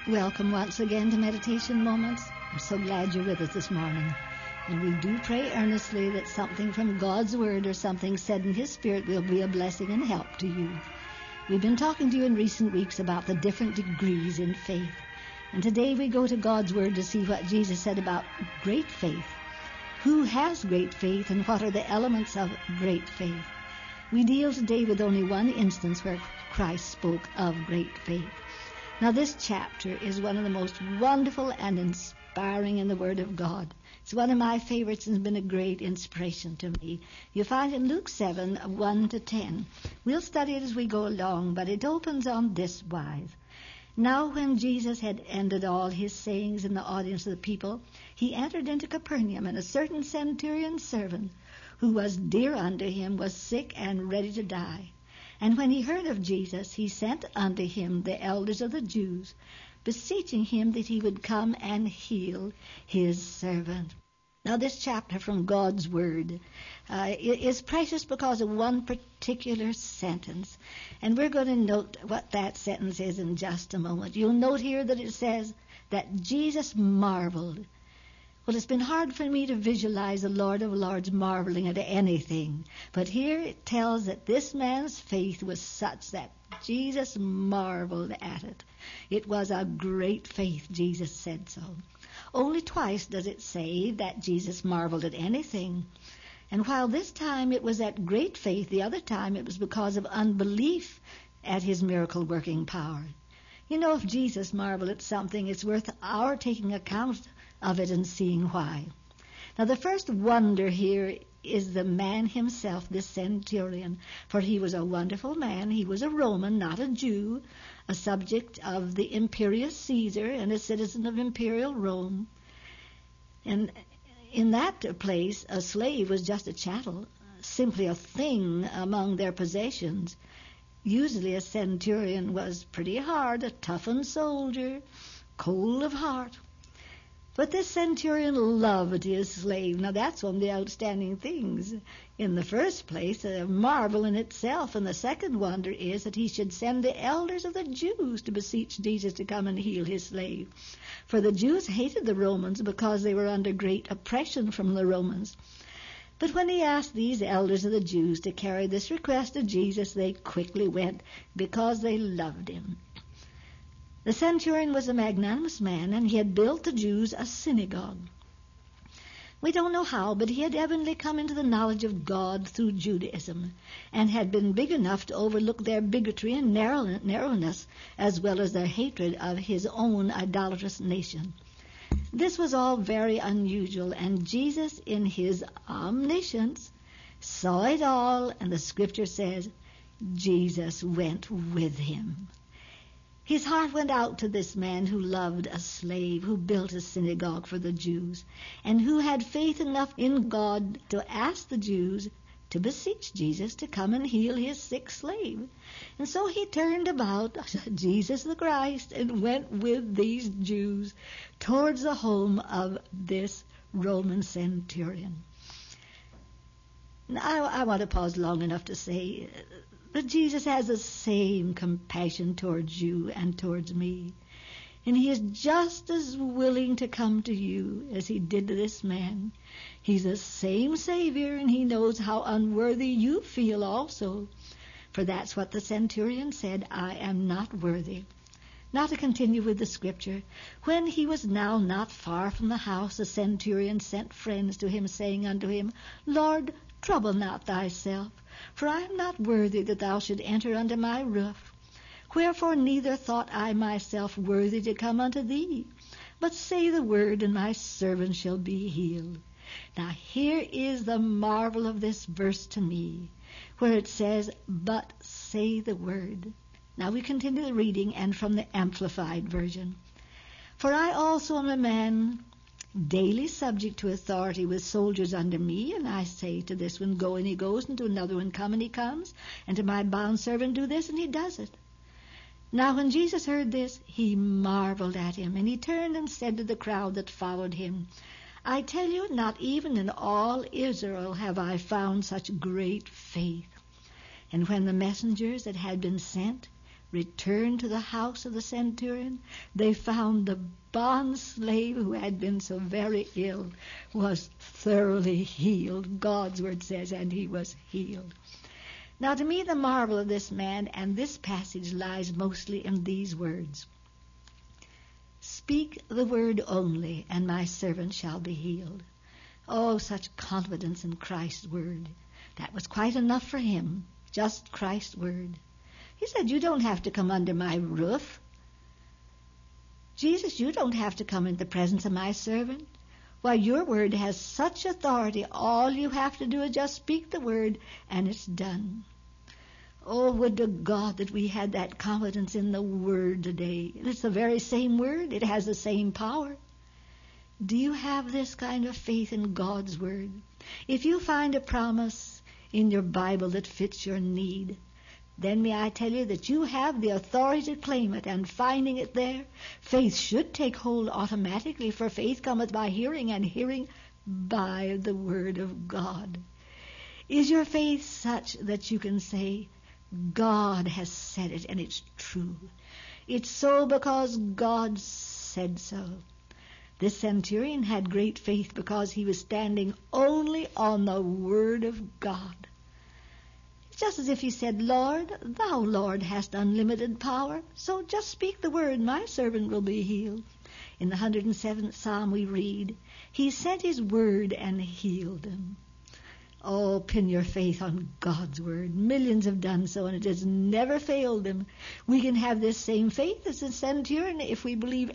Welcome once again to Meditation Moments. I'm so glad you're with us this morning. And we do pray earnestly that something from God's Word or something said in His Spirit will be a blessing and help to you. We've been talking to you in recent weeks about the different degrees in faith. And today we go to God's Word to see what Jesus said about great faith. Who has great faith and what are the elements of great faith? We deal today with only one instance where Christ spoke of great faith. Now this chapter is one of the most wonderful and inspiring in the Word of God. It's one of my favorites and has been a great inspiration to me. You find it in Luke 7, 1 to 10. We'll study it as we go along, but it opens on this wise. Now when Jesus had ended all his sayings in the audience of the people, he entered into Capernaum, and a certain centurion servant, who was dear unto him, was sick and ready to die. And when he heard of Jesus, he sent unto him the elders of the Jews, beseeching him that he would come and heal his servant. Now this chapter from God's Word is precious because of one particular sentence. And we're going to note what that sentence is in just a moment. You'll note here that it says that Jesus marveled. Well, it's been hard for me to visualize the Lord of Lords marveling at anything. But here it tells that this man's faith was such that Jesus marveled at it. It was a great faith, Jesus said so. Only twice does it say that Jesus marveled at anything. And while this time it was at great faith, the other time it was because of unbelief at his miracle-working power. You know, if Jesus marveled at something, it's worth our taking account of it and seeing why. Now the first wonder here is the man himself, this centurion, for he was a wonderful man. He was a Roman, not a Jew, a subject of the imperious Caesar and a citizen of imperial Rome. And in that place, a slave was just a chattel, simply a thing among their possessions. Usually a centurion was pretty hard, a toughened soldier, cold of heart. But this centurion loved his slave. Now that's one of the outstanding things. In the first place, a marvel in itself. And the second wonder is that he should send the elders of the Jews to beseech Jesus to come and heal his slave. For the Jews hated the Romans because they were under great oppression from the Romans. But when he asked these elders of the Jews to carry this request to Jesus, they quickly went because they loved him. The centurion was a magnanimous man, and he had built the Jews a synagogue. We don't know how, but he had evidently come into the knowledge of God through Judaism, and had been big enough to overlook their bigotry and narrowness, as well as their hatred of his own idolatrous nation. This was all very unusual, and Jesus, in his omniscience, saw it all, and the Scripture says, Jesus went with him. His heart went out to this man who loved a slave, who built a synagogue for the Jews, and who had faith enough in God to ask the Jews to beseech Jesus to come and heal his sick slave. And so he turned about, Jesus the Christ, and went with these Jews towards the home of this Roman centurion. Now, I want to pause long enough to say that Jesus has the same compassion towards you and towards me. And he is just as willing to come to you as he did to this man. He's the same Savior, and he knows how unworthy you feel also. For that's what the centurion said, I am not worthy. Now to continue with the Scripture. When he was now not far from the house, the centurion sent friends to him, saying unto him, Lord, trouble not thyself, for I am not worthy that thou should enter under my roof. Wherefore neither thought I myself worthy to come unto thee, but say the word, and my servant shall be healed. Now here is the marvel of this verse to me, where it says, but say the word. Now we continue the reading, and from the Amplified Version. For I also am a man daily subject to authority with soldiers under me, and I say to this one, go, and he goes, and to another one, come, and he comes, and to my bondservant, do this, and he does it. Now when Jesus heard this, he marveled at him, and he turned and said to the crowd that followed him, I tell you, not even in all Israel have I found such great faith. And when the messengers that had been sent returned to the house of the centurion, they found the bond slave who had been so very ill was thoroughly healed. God's word says, and he was healed. Now, to me, the marvel of this man and this passage lies mostly in these words. Speak the word only, and my servant shall be healed. Oh, such confidence in Christ's word. That was quite enough for him, just Christ's word. He said, you don't have to come under my roof. Jesus, you don't have to come into the presence of my servant. Why, your word has such authority. All you have to do is just speak the word, and it's done. Oh, would to God that we had that confidence in the word today. It's the very same word. It has the same power. Do you have this kind of faith in God's word? If you find a promise in your Bible that fits your need, then may I tell you that you have the authority to claim it, and finding it there, faith should take hold automatically, for faith cometh by hearing, and hearing by the word of God. Is your faith such that you can say, God has said it, and it's true? It's so because God said so. This centurion had great faith because he was standing only on the word of God. Just as if he said, Lord, thou, Lord, hast unlimited power, so just speak the word, my servant will be healed. In the 107th Psalm we read, he sent his word and healed him. Oh, pin your faith on God's word. Millions have done so, and it has never failed them. We can have this same faith as the centurion if we believe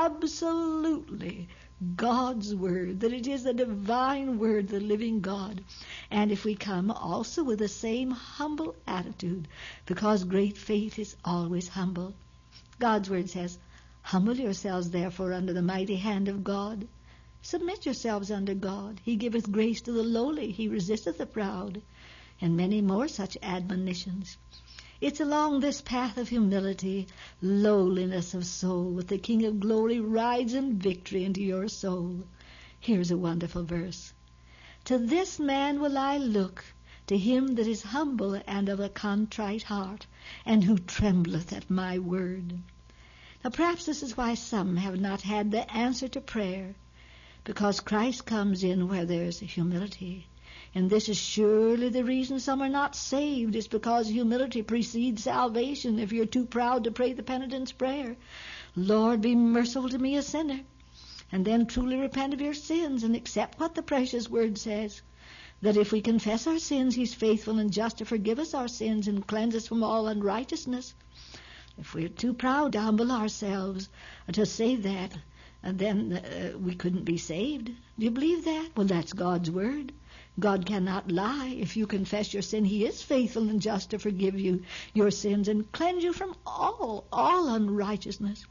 absolutely God's word, that it is the divine word, the living God. And if we come also with the same humble attitude, because great faith is always humble. God's word says, humble yourselves therefore under the mighty hand of God. Submit yourselves unto God. He giveth grace to the lowly. He resisteth the proud. And many more such admonitions. It's along this path of humility, lowliness of soul, that the King of glory rides in victory into your soul. Here's a wonderful verse. To this man will I look, to him that is humble and of a contrite heart, and who trembleth at my word. Now perhaps this is why some have not had the answer to prayer, because Christ comes in where there's humility. And this is surely the reason some are not saved, is because humility precedes salvation. If you're too proud to pray the penitence prayer, Lord, be merciful to me, a sinner, and then truly repent of your sins and accept what the precious word says, that if we confess our sins, he's faithful and just to forgive us our sins and cleanse us from all unrighteousness. If we're too proud to humble ourselves to say that, then we couldn't be saved. Do you believe that? Well, that's God's word. God cannot lie. If you confess your sin, he is faithful and just to forgive you your sins and cleanse you from all unrighteousness.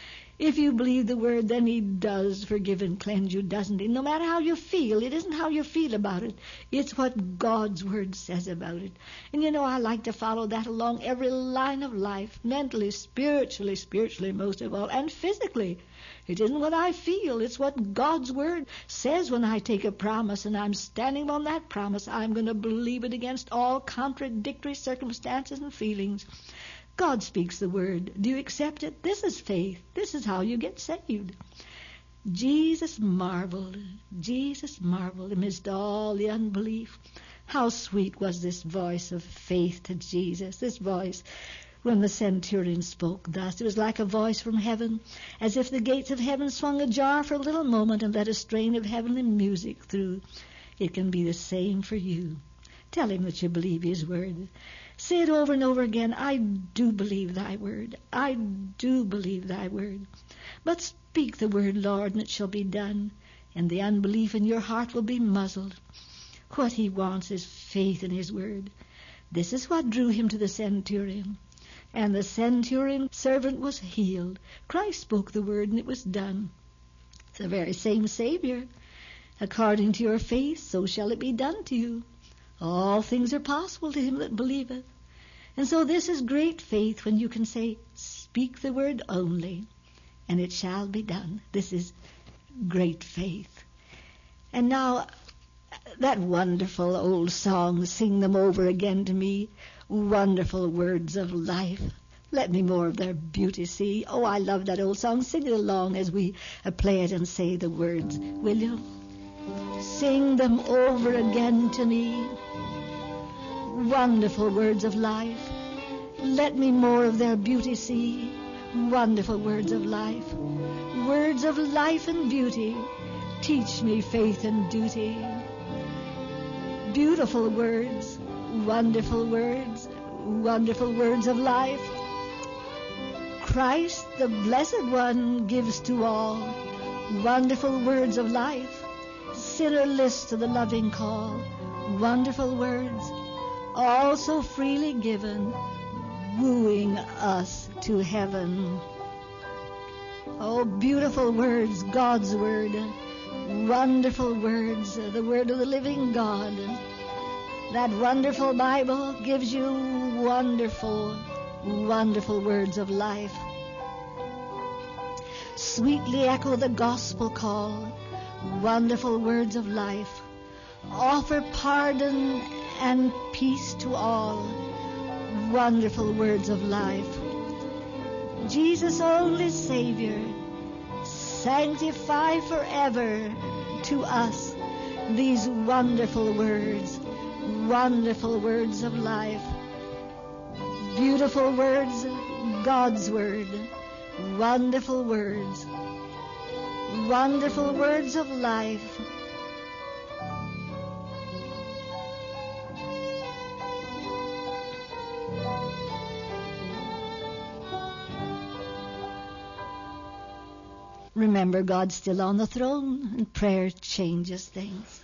If you believe the word, then he does forgive and cleanse you, doesn't he? No matter how you feel. It isn't how you feel about it. It's what God's word says about it. And you know, I like to follow that along every line of life, mentally, spiritually most of all, and physically. It isn't what I feel. It's what God's word says. When I take a promise and I'm standing on that promise, I'm going to believe it against all contradictory circumstances and feelings. God speaks the word. Do you accept it? This is faith. This is how you get saved. Jesus marveled amidst all the unbelief. How sweet was this voice of faith to Jesus, this voice. When the centurion spoke thus, it was like a voice from heaven, as if the gates of heaven swung ajar for a little moment and let a strain of heavenly music through. It can be the same for you. Tell him that you believe his word. Say it over and over again. I do believe thy word. I do believe thy word. But speak the word, Lord, and it shall be done, and the unbelief in your heart will be muzzled. What he wants is faith in his word. This is what drew him to the centurion. And the centurion servant was healed. Christ spoke the word, and it was done. It's the very same Savior. According to your faith, so shall it be done to you. All things are possible to him that believeth. And so this is great faith, when you can say, speak the word only, and it shall be done. This is great faith. And now, that wonderful old song, sing them over again to me. Wonderful words of life. Let me more of their beauty see. Oh, I love that old song. Sing it along as we play it and say the words. Will you? Sing them over again to me. Wonderful words of life. Let me more of their beauty see. Wonderful words of life. Words of life and beauty. Teach me faith and duty. Beautiful words. Wonderful words. Wonderful words of life. Christ, the Blessed One, gives to all wonderful words of life. Sinner list to the loving call. Wonderful words, all so freely given, wooing us to heaven. Oh, beautiful words, God's word. Wonderful words, the word of the living God. That wonderful Bible gives you wonderful, wonderful words of life. Sweetly echo the gospel call. Wonderful words of life. Offer pardon and peace to all. Wonderful words of life. Jesus, only Savior, sanctify forever to us these wonderful words of life. Beautiful words, God's word. Wonderful words of life. Remember, God's still on the throne, and prayer changes things.